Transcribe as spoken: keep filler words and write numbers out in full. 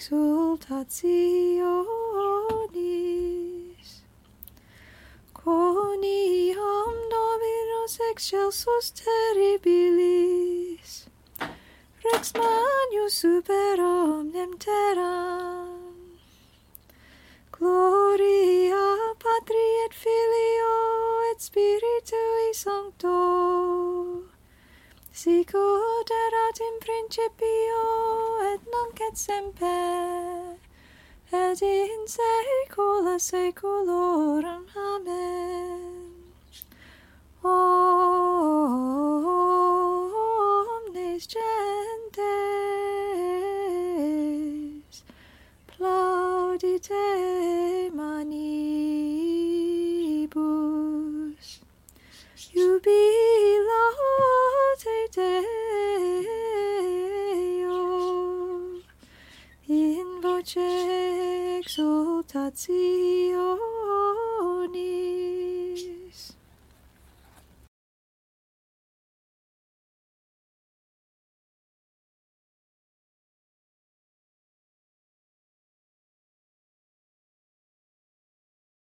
exultationis. Quoniam Dominus excelsus terribilis, Rex Magnus super omnem terram. Gloria Patri et Filio et Spiritui Sancto, sicut erat in principio et nunc et semper, et in saecula saeculorum. Amen. Omnes gentes, plaudite manibus, jubilate Deo, in voce exultationis.